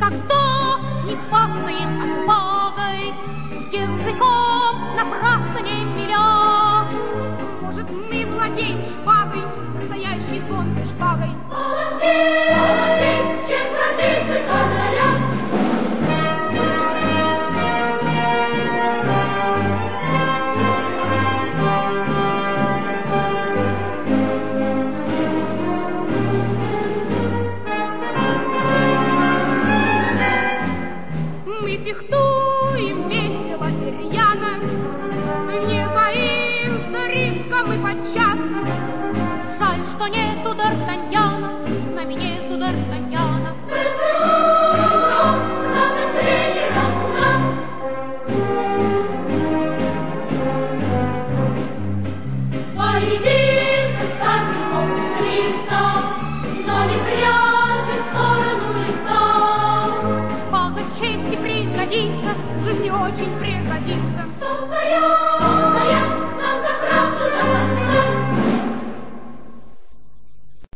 никогда не фастаем отвагой, языком напрасно не пиля. Может, мы владеем шпагой, настоящей звонкой шпагой. Молчи, молчи, чем гордится короля. Мы фехтуем весело и рьяно, не боимся риска мы подчас. Жаль, что нету Д'Артаньяна, с нами нету Д'Артаньяна. Он главным тренером у нас. Поединка ставит он близко, но не прячет в сторону лица. Шпага чести пригодится, в жизни очень пригодится. Что встает?